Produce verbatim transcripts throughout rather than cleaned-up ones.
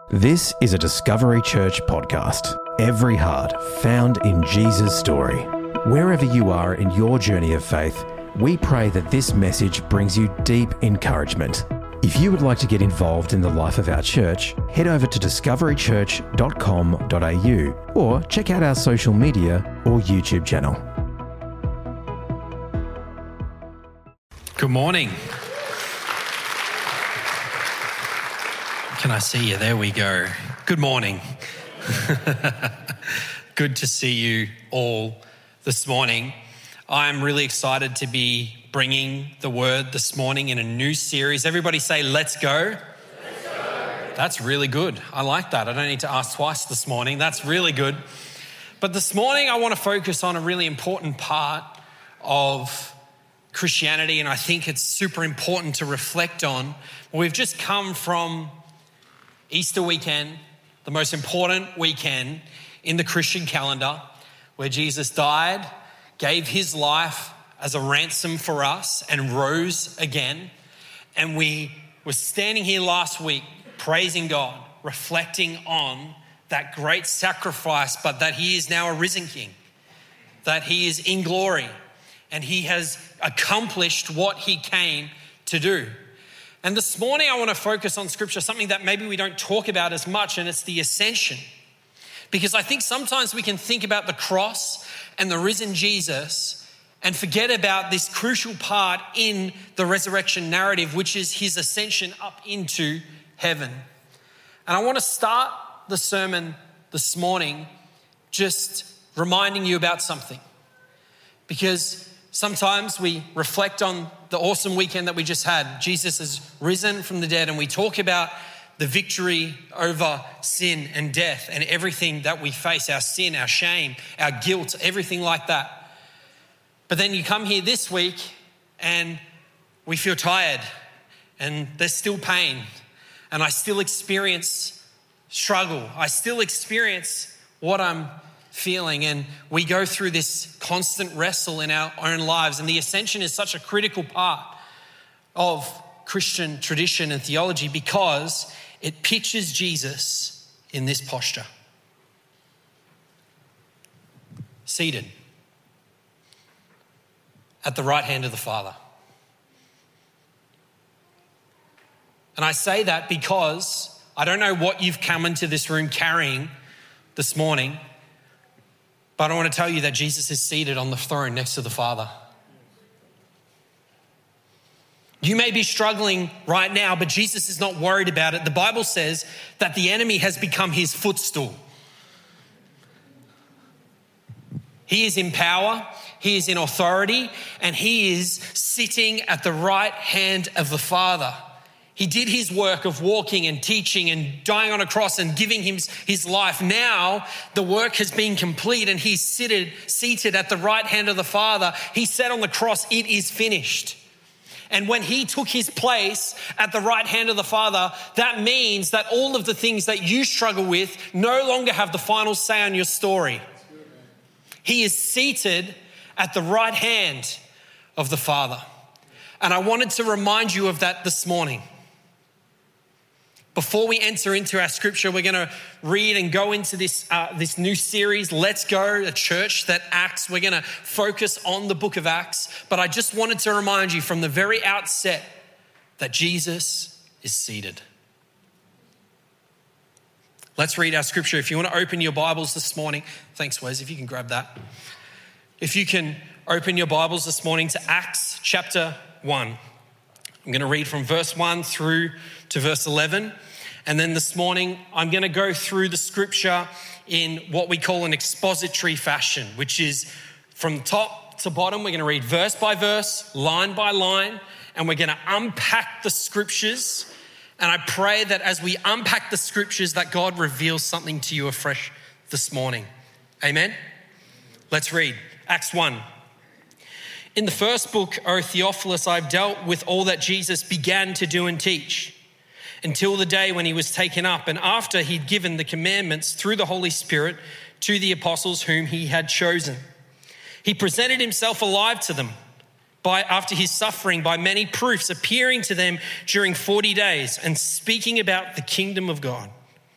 This is a Discovery Church podcast. Every heart found in Jesus' story. Wherever you are in your journey of faith, we pray that this message brings you deep encouragement. If you would like to get involved in the life of our church, head over to discovery church dot com dot a u or check out our social media or YouTube channel. Good morning. Can I see you? There we go. Good morning. Good to see you all this morning. I'm really excited to be bringing the word this morning in a new series. Everybody say, let's go. Let's go. That's really good. I like that. I don't need to ask twice this morning. That's really good. But this morning I want to focus on a really important part of Christianity, and I think it's super important to reflect on. We've just come from Easter weekend, the most important weekend in the Christian calendar, where Jesus died, gave his life as a ransom for us and rose again. And we were standing here last week praising God, reflecting on that great sacrifice, but that he is now a risen king, that he is in glory, and he has accomplished what he came to do. And this morning I want to focus on scripture, something that maybe we don't talk about as much, and it's the ascension. Because I think sometimes we can think about the cross and the risen Jesus and forget about this crucial part in the resurrection narrative, which is his ascension up into heaven. And I want to start the sermon this morning just reminding you about something. Because sometimes we reflect on the awesome weekend that we just had. Jesus has risen from the dead, and we talk about the victory over sin and death and everything that we face, our sin, our shame, our guilt, everything like that. But then you come here this week and we feel tired and there's still pain, and I still experience struggle. I still experience what I'm feeling, and we go through this constant wrestle in our own lives. And the ascension is such a critical part of Christian tradition and theology because it pictures Jesus in this posture, seated at the right hand of the Father. And I say that because I don't know what you've come into this room carrying this morning, but I want to tell you that Jesus is seated on the throne next to the Father. You may be struggling right now, but Jesus is not worried about it. The Bible says that the enemy has become his footstool. He is in power, he is in authority, and he is sitting at the right hand of the Father. He did his work of walking and teaching and dying on a cross and giving him his life. Now the work has been complete and he's seated, seated at the right hand of the Father. He said on the cross, it is finished. And when he took his place at the right hand of the Father, that means that all of the things that you struggle with no longer have the final say on your story. He is seated at the right hand of the Father. And I wanted to remind you of that this morning. Before we enter into our scripture, we're going to read and go into this uh, this new series, Let's Go, a church that acts. We're going to focus on the book of Acts. But I just wanted to remind you from the very outset that Jesus is seated. Let's read our scripture. If you want to open your Bibles this morning, thanks Wes, if you can grab that. If you can open your Bibles this morning to Acts chapter one. I'm going to read from verse one through to verse eleven. And then this morning, I'm going to go through the scripture in what we call an expository fashion, which is from top to bottom. We're going to read verse by verse, line by line, and we're going to unpack the scriptures. And I pray that as we unpack the scriptures, that God reveals something to you afresh this morning. Amen? Let's read Acts one. In the first book, O Theophilus, I've dealt with all that Jesus began to do and teach until the day when he was taken up, and after he'd given the commandments through the Holy Spirit to the apostles whom he had chosen. He presented himself alive to them by after his suffering by many proofs, appearing to them during forty days and speaking about the kingdom of God.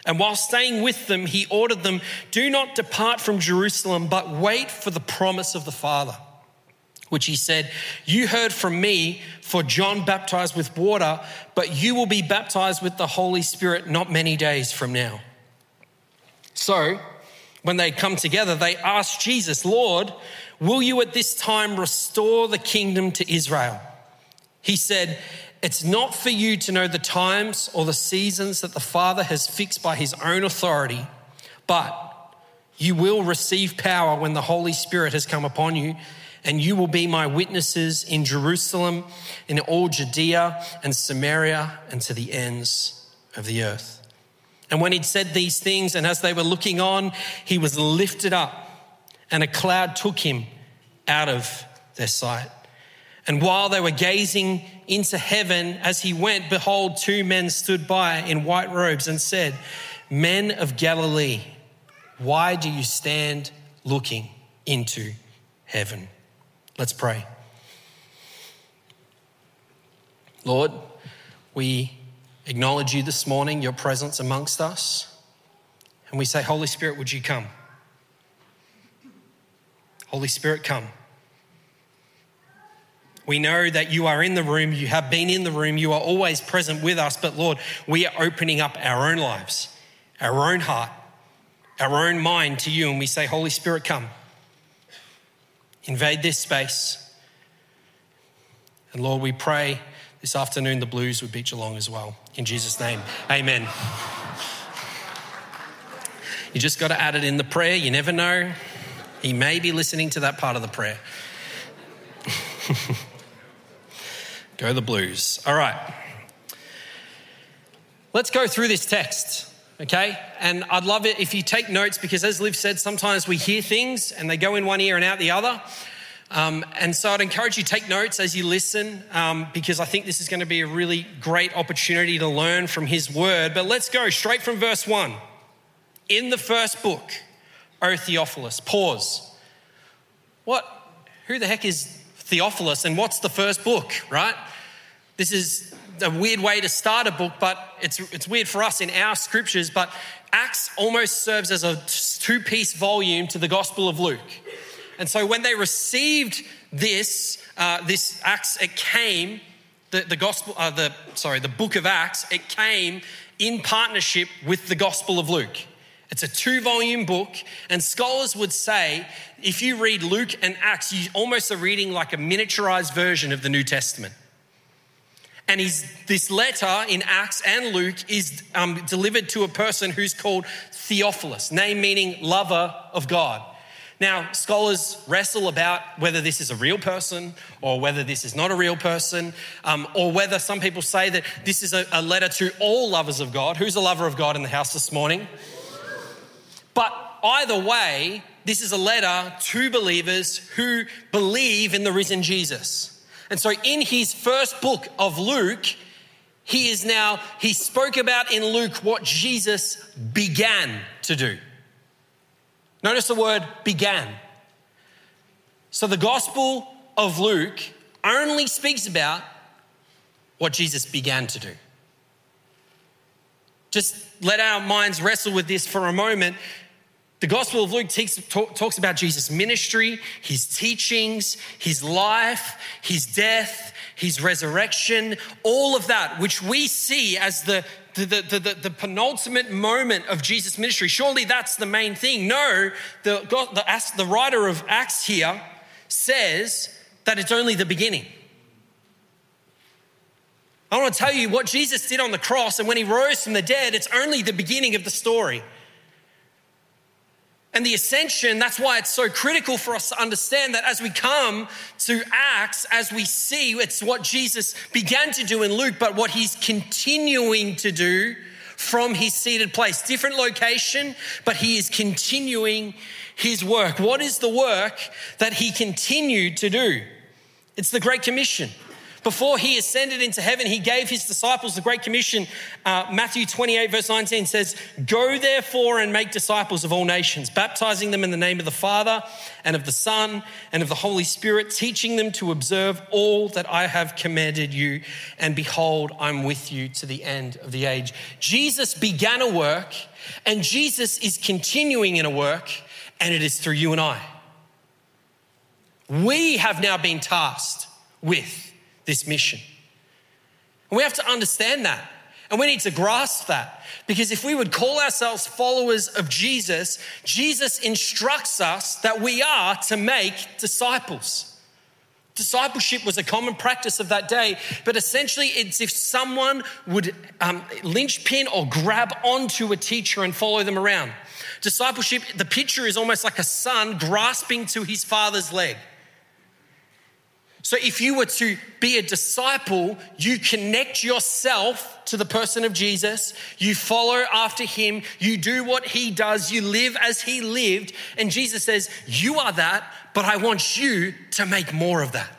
And while staying with them, he ordered them, do not depart from Jerusalem, but wait for the promise of the Father, which he said, you heard from me, for John baptized with water, but you will be baptized with the Holy Spirit not many days from now. So when they come together, they asked Jesus, Lord, will you at this time restore the kingdom to Israel? He said, it's not for you to know the times or the seasons that the Father has fixed by his own authority, but you will receive power when the Holy Spirit has come upon you, and you will be my witnesses in Jerusalem, in all Judea and Samaria, and to the ends of the earth. And when he'd said these things, and as they were looking on, he was lifted up, and a cloud took him out of their sight. And while they were gazing into heaven as he went, behold, two men stood by in white robes and said, men of Galilee, why do you stand looking into heaven? Let's pray. Lord, we acknowledge you this morning, your presence amongst us. And we say, Holy Spirit, would you come? Holy Spirit, come. We know that you are in the room, you have been in the room, you are always present with us. But Lord, we are opening up our own lives, our own heart, our own mind to you. And we say, Holy Spirit, come. Invade this space. And Lord, we pray this afternoon the Blues would beat Geelong as well. In Jesus' name, amen. You just got to add it in the prayer. You never know. He may be listening to that part of the prayer. Go the Blues. All right. Let's go through this text, okay? And I'd love it if you take notes, because as Liv said, sometimes we hear things and they go in one ear and out the other. Um, and so I'd encourage you to take notes as you listen, um, because I think this is going to be a really great opportunity to learn from his word. But let's go straight from verse one. In the first book, O Theophilus, pause. What? Who the heck is Theophilus, and what's the first book, right? This is a weird way to start a book, but it's it's weird for us in our scriptures, but Acts almost serves as a two-piece volume to the Gospel of Luke. And so when they received this, uh, this Acts, it came, the, the gospel, uh, the sorry, the book of Acts, it came in partnership with the Gospel of Luke. It's a two-volume book, and scholars would say if you read Luke and Acts, you almost are reading like a miniaturized version of the New Testament. And he's, this letter in Acts and Luke is um, delivered to a person who's called Theophilus, name meaning lover of God. Now, scholars wrestle about whether this is a real person or whether this is not a real person, um, or whether some people say that this is a, a letter to all lovers of God. Who's a lover of God in the house this morning? But either way, this is a letter to believers who believe in the risen Jesus. And so in his first book of Luke, he is now, he spoke about in Luke what Jesus began to do. Notice the word began. So the Gospel of Luke only speaks about what Jesus began to do. Just let our minds wrestle with this for a moment. The Gospel of Luke takes, talk, talks about Jesus' ministry, his teachings, his life, his death, his resurrection, all of that, which we see as the, the, the, the, the penultimate moment of Jesus' ministry. Surely that's the main thing. No, the, the, the writer of Acts here says that it's only the beginning. I want to tell you what Jesus did on the cross, and when he rose from the dead, it's only the beginning of the story. And the ascension, that's why it's so critical for us to understand that as we come to Acts, as we see, it's what Jesus began to do in Luke, but what he's continuing to do from his seated place. Different location, but he is continuing his work. What is the work that he continued to do? It's the Great Commission. Before he ascended into heaven, he gave his disciples the Great Commission. Uh, Matthew twenty-eight verse nineteen says, "Go therefore and make disciples of all nations, baptizing them in the name of the Father and of the Son and of the Holy Spirit, teaching them to observe all that I have commanded you. And behold, I'm with you to the end of the age." Jesus began a work, And Jesus is continuing in a work, and it is through you and I. We have now been tasked with this mission. And we have to understand that. And we need to grasp that. Because if we would call ourselves followers of Jesus, Jesus instructs us that we are to make disciples. Discipleship was a common practice of that day, but essentially it's if someone would um, linchpin or grab onto a teacher and follow them around. Discipleship, the picture is almost like a son grasping to his father's leg. So if you were to be a disciple, you connect yourself to the person of Jesus, you follow after him, you do what he does, you live as he lived, and Jesus says, you are that, but I want you to make more of that.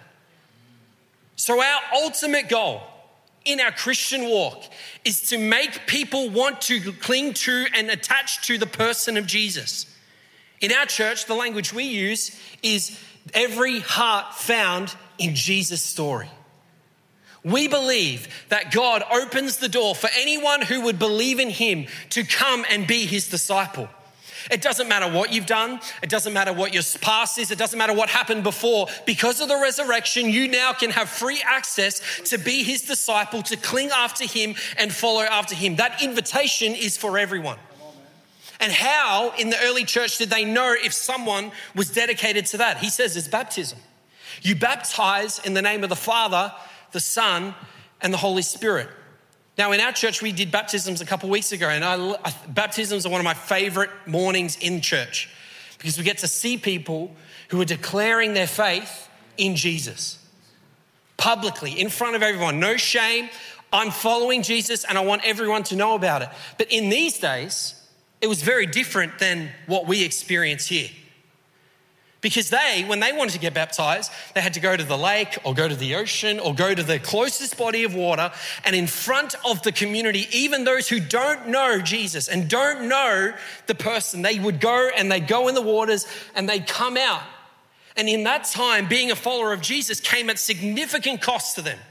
So our ultimate goal in our Christian walk is to make people want to cling to and attach to the person of Jesus. In our church, the language we use is every heart found in Jesus' story. We believe that God opens the door for anyone who would believe in him to come and be his disciple. It doesn't matter what you've done. It doesn't matter what your past is. It doesn't matter what happened before. Because of the resurrection, you now can have free access to be his disciple, to cling after him and follow after him. That invitation is for everyone. And how in the early church did they know if someone was dedicated to that? He says it's baptism. You baptize in the name of the Father, the Son, and the Holy Spirit. Now, in our church, we did baptisms a couple of weeks ago, and I, I, baptisms are one of my favorite mornings in church because we get to see people who are declaring their faith in Jesus publicly, in front of everyone. No shame. I'm following Jesus, and I want everyone to know about it. But in these days, it was very different than what we experience here. Because they, when they wanted to get baptized, they had to go to the lake or go to the ocean or go to the closest body of water. And in front of the community, even those who don't know Jesus and don't know the person, they would go and they'd go in the waters and they'd come out. And in that time, being a follower of Jesus came at significant cost to them.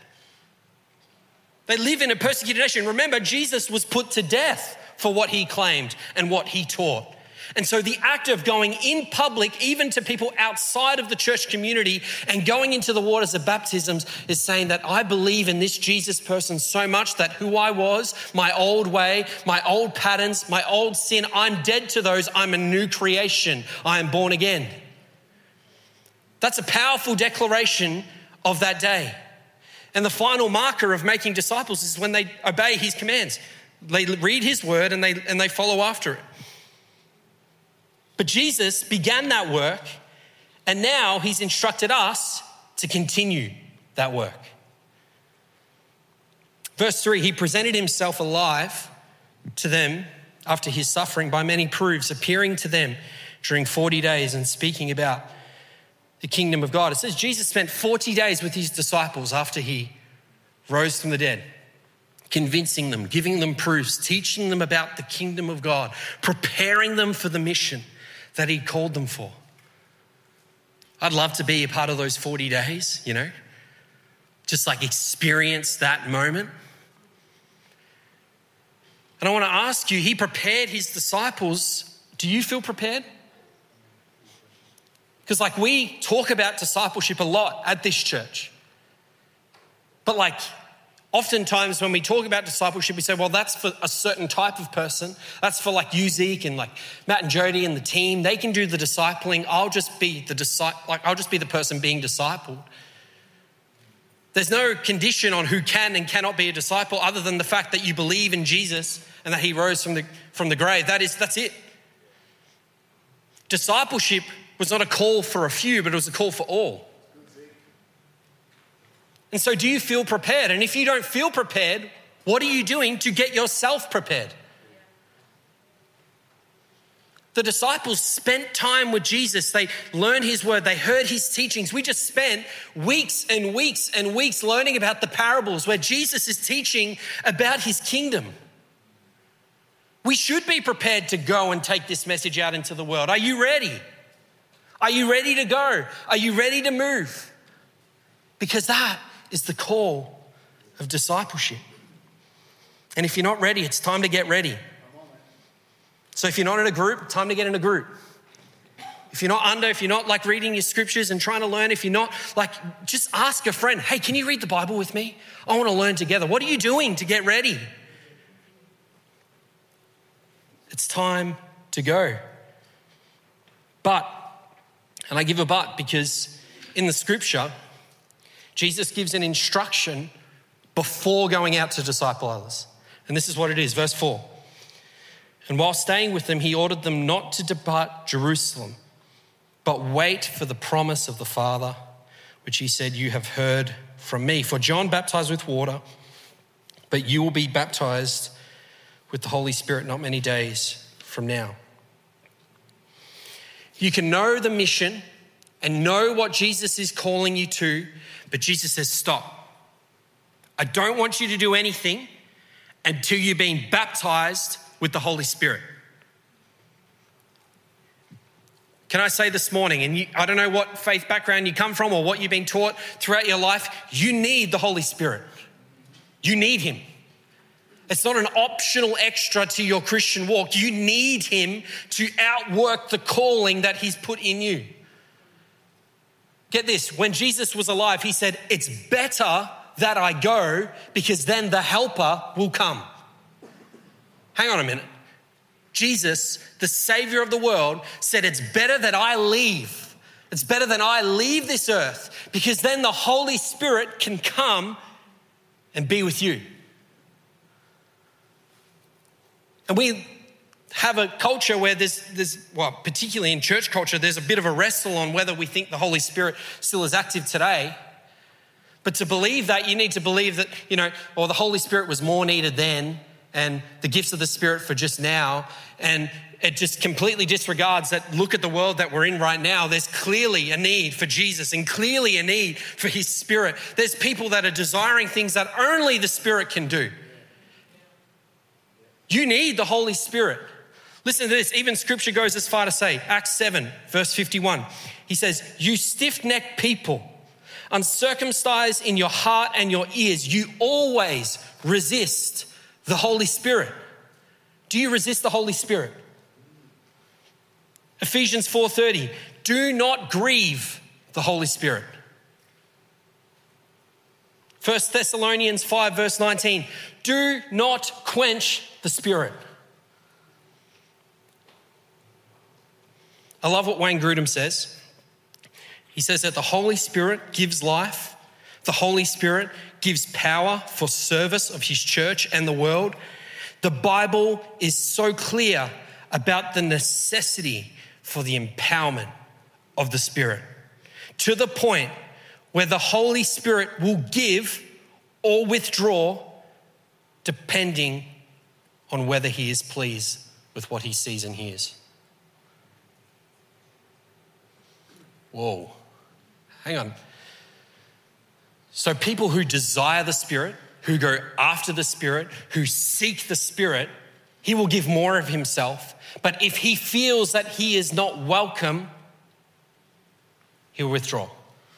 They live in a persecuted nation. Remember, Jesus was put to death for what he claimed and what he taught. And so the act of going in public, even to people outside of the church community and going into the waters of baptisms is saying that I believe in this Jesus person so much that who I was, my old way, my old patterns, my old sin, I'm dead to those. I'm a new creation. I am born again. That's a powerful declaration of that day. And the final marker of making disciples is when they obey his commands. They read his word and they, and they follow after it. But Jesus began that work, and now he's instructed us to continue that work. Verse three, he presented himself alive to them after his suffering by many proofs, appearing to them during forty days and speaking about the kingdom of God. It says Jesus spent forty days with his disciples after he rose from the dead, convincing them, giving them proofs, teaching them about the kingdom of God, preparing them for the mission that he called them for. I'd love to be a part of those forty days, you know, just like experience that moment. And I want to ask you, he prepared his disciples. Do you feel prepared? Because like we talk about discipleship a lot at this church. But like oftentimes when we talk about discipleship, we say, well, that's for a certain type of person. That's for like you, Zeke, and like Matt and Jody and the team. They can do the discipling. I'll just be the disciple, like I'll just be the person being discipled. There's no condition on who can and cannot be a disciple other than the fact that you believe in Jesus and that he rose from the, from the grave. That is, that's it. Discipleship was not a call for a few, but it was a call for all. And so do you feel prepared? And if you don't feel prepared, what are you doing to get yourself prepared? The disciples spent time with Jesus. They learned his word. They heard his teachings. We just spent weeks and weeks and weeks learning about the parables where Jesus is teaching about his kingdom. We should be prepared to go and take this message out into the world. Are you ready? Are you ready to go? Are you ready to move? Because that is the call of discipleship. And if you're not ready, it's time to get ready. So if you're not in a group, time to get in a group. If you're not under, if you're not like reading your scriptures and trying to learn, if you're not like, just ask a friend, hey, can you read the Bible with me? I want to learn together. What are you doing to get ready? It's time to go. But, and I give a but because in the scripture, Jesus gives an instruction before going out to disciple others. And this is what it is, verse four. And while staying with them, he ordered them not to depart Jerusalem, but wait for the promise of the Father, which he said, you have heard from me. For John baptized with water, but you will be baptized with the Holy Spirit not many days from now. You can know the mission and know what Jesus is calling you to, but Jesus says, stop. I don't want you to do anything until you've been baptized with the Holy Spirit. Can I say this morning, and you, I don't know what faith background you come from or what you've been taught throughout your life, you need the Holy Spirit. You need him. It's not an optional extra to your Christian walk. You need him to outwork the calling that he's put in you. Get this, when Jesus was alive, he said, it's better that I go because then the helper will come. Hang on a minute. Jesus, the Savior of the world, said it's better that I leave. It's better that I leave this earth because then the Holy Spirit can come and be with you. And we have a culture where there's, there's, well, particularly in church culture, there's a bit of a wrestle on whether we think the Holy Spirit still is active today. But to believe that, you need to believe that, you know, or the Holy Spirit was more needed then and the gifts of the Spirit for just now. And it just completely disregards that, look at the world that we're in right now. There's clearly a need for Jesus and clearly a need for his Spirit. There's people that are desiring things that only the Spirit can do. You need the Holy Spirit. Listen to this. Even scripture goes as far to say, Acts seven, verse fifty-one. He says, you stiff-necked people, uncircumcised in your heart and your ears, you always resist the Holy Spirit. Do you resist the Holy Spirit? Ephesians four thirty, do not grieve the Holy Spirit. First Thessalonians five, verse nineteen, do not quench the Spirit. I love what Wayne Grudem says. He says that the Holy Spirit gives life. The Holy Spirit gives power for service of his church and the world. The Bible is so clear about the necessity for the empowerment of the Spirit, to the point where the Holy Spirit will give or withdraw depending on whether he is pleased with what he sees and hears. Whoa, hang on. So people who desire the Spirit, who go after the Spirit, who seek the Spirit, he will give more of himself. But if he feels that he is not welcome, he'll withdraw.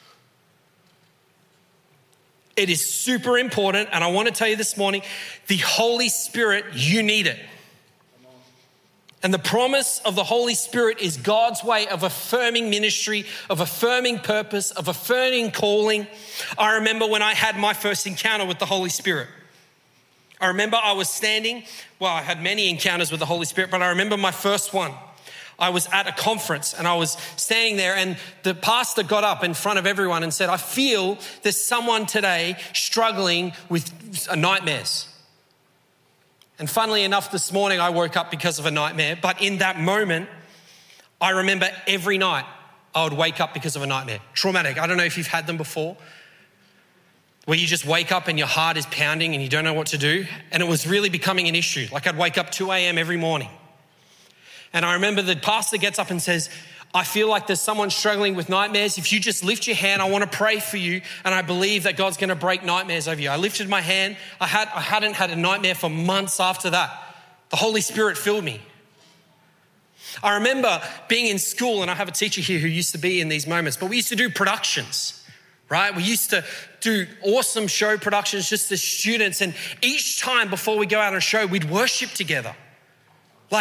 It is super important, and I want to tell you this morning, the Holy Spirit, you need it. And the promise of the Holy Spirit is God's way of affirming ministry, of affirming purpose, of affirming calling. I remember when I had my first encounter with the Holy Spirit. I remember I was standing, well, I had many encounters with the Holy Spirit, but I remember my first one. I was at a conference and I was standing there and the pastor got up in front of everyone and said, I feel there's someone today struggling with nightmares. And funnily enough, this morning I woke up because of a nightmare, but in that moment, I remember every night I would wake up because of a nightmare. Traumatic. I don't know if you've had them before, where you just wake up and your heart is pounding and you don't know what to do. And it was really becoming an issue. Like I'd wake up two a.m. every morning. And I remember the pastor gets up and says, I feel like there's someone struggling with nightmares. If you just lift your hand, I want to pray for you. And I believe that God's going to break nightmares over you. I lifted my hand. I, had, I hadn't had a nightmare for months after that. The Holy Spirit filled me. I remember being in school, and I have a teacher here who used to be in these moments, but we used to do productions, right? We used to do awesome show productions just as students. And each time before we go out on a show, we'd worship together. Like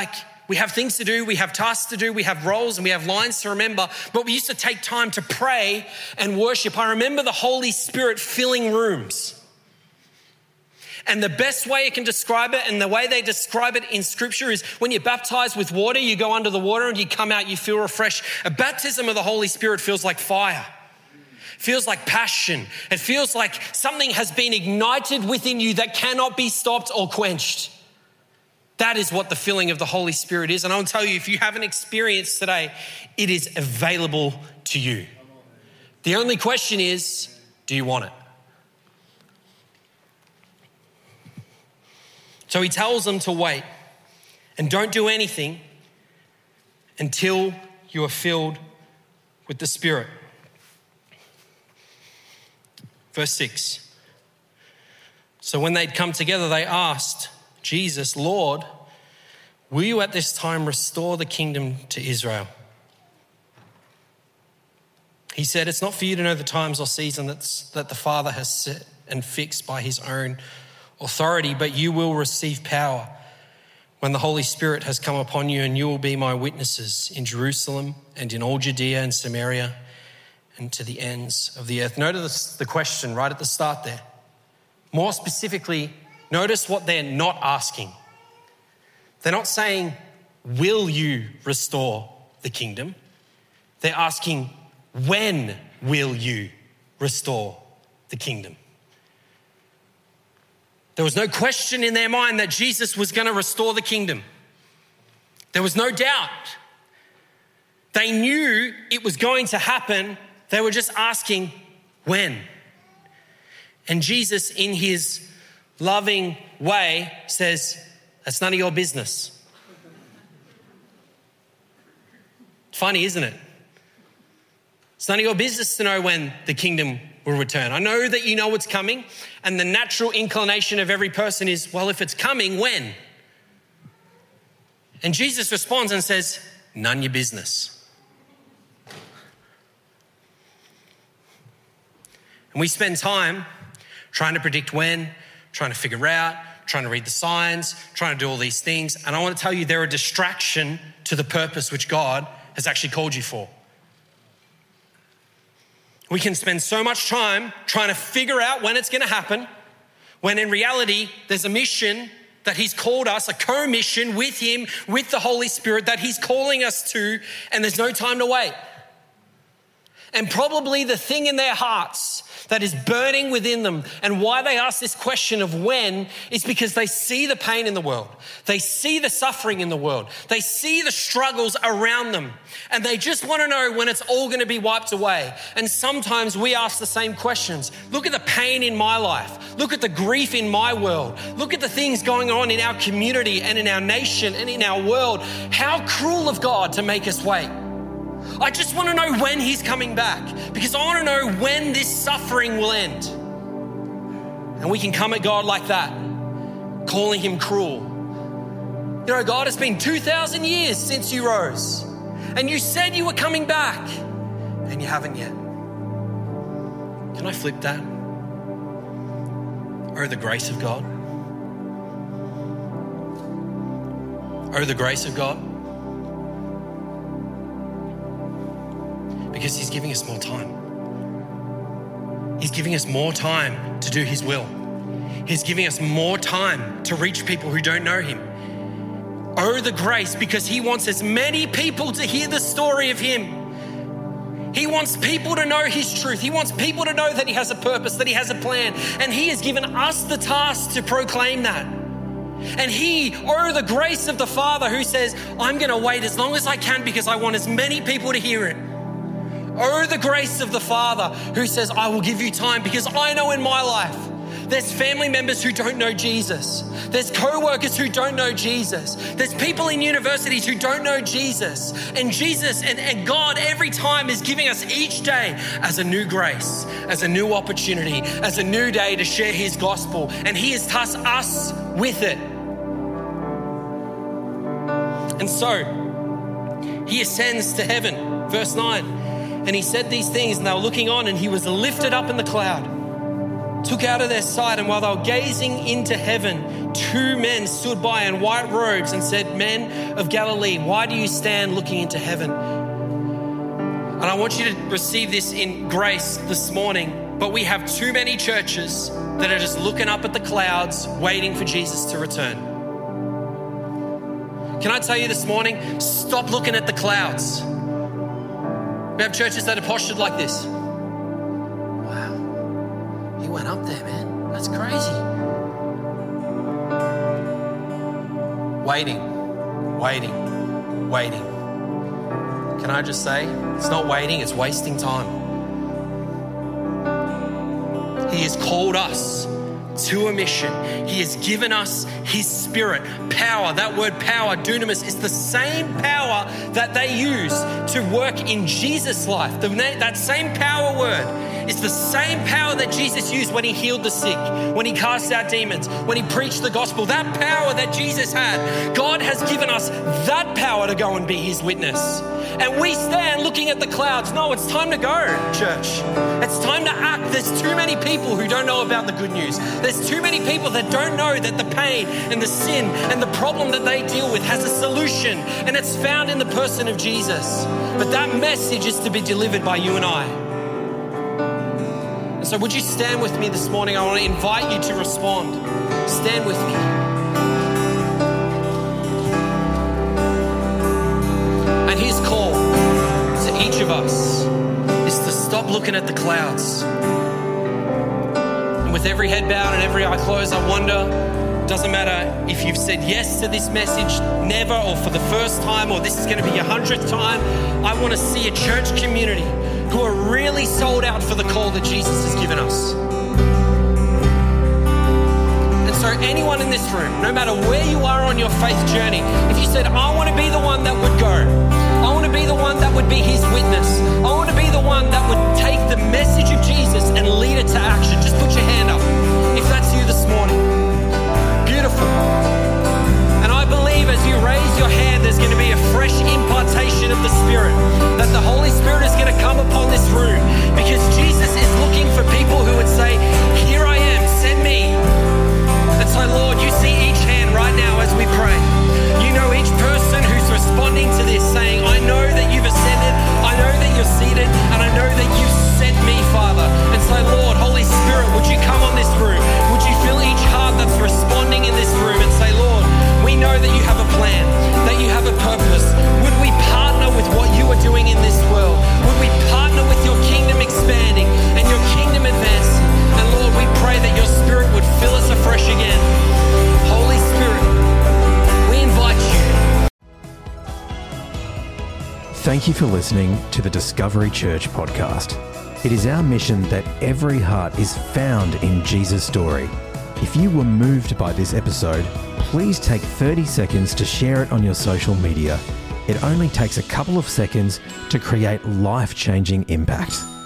We have things to do, we have tasks to do, we have roles and we have lines to remember, but we used to take time to pray and worship. I remember the Holy Spirit filling rooms. And the best way I can describe it, and the way they describe it in scripture, is when you're baptized with water, you go under the water and you come out, you feel refreshed. A baptism of the Holy Spirit feels like fire. Feels like passion. It feels like something has been ignited within you that cannot be stopped or quenched. That is what the filling of the Holy Spirit is. And I'll tell you, if you haven't experienced today, it is available to you. The only question is, do you want it? So he tells them to wait and don't do anything until you are filled with the Spirit. Verse six. So when they'd come together, they asked Jesus, Lord, will you at this time restore the kingdom to Israel? He said, it's not for you to know the times or season that's, that the Father has set and fixed by his own authority, but you will receive power when the Holy Spirit has come upon you, and you will be my witnesses in Jerusalem and in all Judea and Samaria and to the ends of the earth. Notice the question right at the start there. More specifically, notice what they're not asking. They're not saying, will you restore the kingdom? They're asking, when will you restore the kingdom? There was no question in their mind that Jesus was going to restore the kingdom. There was no doubt. They knew it was going to happen. They were just asking, when? And Jesus, in his loving way, says, that's none of your business. Funny, isn't it? It's none of your business to know when the kingdom will return. I know that you know what's coming, and the natural inclination of every person is, well, if it's coming, when? And Jesus responds and says, none of your business. And we spend time trying to predict when, trying to figure out, trying to read the signs, trying to do all these things. And I want to tell you, they're a distraction to the purpose which God has actually called you for. We can spend so much time trying to figure out when it's going to happen, when in reality, there's a mission that he's called us, a co-mission with him, with the Holy Spirit that he's calling us to, and there's no time to wait. And probably the thing in their hearts that is burning within them, and why they ask this question of when, is because they see the pain in the world. They see the suffering in the world. They see the struggles around them, and they just want to know when it's all going to be wiped away. And sometimes we ask the same questions. Look at the pain in my life. Look at the grief in my world. Look at the things going on in our community and in our nation and in our world. How cruel of God to make us wait. I just want to know when he's coming back, because I want to know when this suffering will end. And we can come at God like that, calling him cruel. You know, God, it's been two thousand years since you rose, and you said you were coming back, and you haven't yet. Can I flip that? Oh, the grace of God. Oh, the grace of God. Because he's giving us more time. He's giving us more time to do his will. He's giving us more time to reach people who don't know him. Oh, the grace, because he wants as many people to hear the story of him. He wants people to know his truth. He wants people to know that he has a purpose, that he has a plan. And he has given us the task to proclaim that. And he, oh, the grace of the Father who says, I'm going to wait as long as I can because I want as many people to hear it. Oh, the grace of the Father who says, I will give you time because I know in my life there's family members who don't know Jesus. There's co-workers who don't know Jesus. There's people in universities who don't know Jesus. And Jesus and, and God every time is giving us each day as a new grace, as a new opportunity, as a new day to share his gospel. And he has tasked us with it. And so he ascends to heaven, verse nine. And he said these things, and they were looking on, and he was lifted up in the cloud, took out of their sight. And while they were gazing into heaven, two men stood by in white robes and said, "Men of Galilee, why do you stand looking into heaven?" And I want you to receive this in grace this morning, but we have too many churches that are just looking up at the clouds, waiting for Jesus to return. Can I tell you this morning, stop looking at the clouds. We have churches that are postured like this. Wow, he went up there, man. That's crazy. Waiting, waiting, waiting. Can I just say, it's not waiting, it's wasting time. He has called us to a mission. He has given us his spirit, power. That word power, dunamis, is the same power that they use to work in Jesus' life. The, that same power word is the same power that Jesus used when he healed the sick, when he cast out demons, when he preached the gospel. That power that Jesus had, God has given us that power to go and be his witness. And we stand looking at the clouds. No, it's time to go, church. It's time to act. There's too many people who don't know about the good news. There's too many people that don't know that the pain and the sin and the problem that they deal with has a solution, and it's found in the person of Jesus. But that message is to be delivered by you and I. And so would you stand with me this morning? I want to invite you to respond. Stand with me. And his call to each of us is to stop looking at the clouds. And with every head bowed and every eye closed, I wonder, doesn't matter if you've said yes to this message, never, or for the first time, or this is going to be your hundredth time, I want to see a church community who are really sold out for the call that Jesus has given us. And so anyone in this room, no matter where you are on your faith journey, if you said, I want to be the one that would go, I want to be the one that would be his witness, I want to be the one that would take the message of Jesus and lead it to action, just put your hand up if that's you this morning. Beautiful. And I believe as you raise your hand, there's going to be a fresh impartation of the Spirit, that the Holy Spirit is going to come upon this room, because Jesus is looking for people who would say, here I am, send me. And so Lord, you see each hand right now as we pray. You know each person who's responding to this, saying, I know that you've ascended, I know that you're seated, and I know that you've sent me, Father. And so Lord, Holy Spirit, would you come on this room? Would you fill each heart that's responding in this room and say, Lord, we know that you have a plan, that you have a purpose. Would we partner with what you are doing in this world? Would we partner with your kingdom expanding and your kingdom advancing? And Lord, we pray that your Spirit would fill us afresh again. Holy Spirit, we invite you. Thank you for listening to the Discovery Church podcast. It is our mission that every heart is found in Jesus' story. If you were moved by this episode, please take thirty seconds to share it on your social media. It only takes a couple of seconds to create life-changing impact.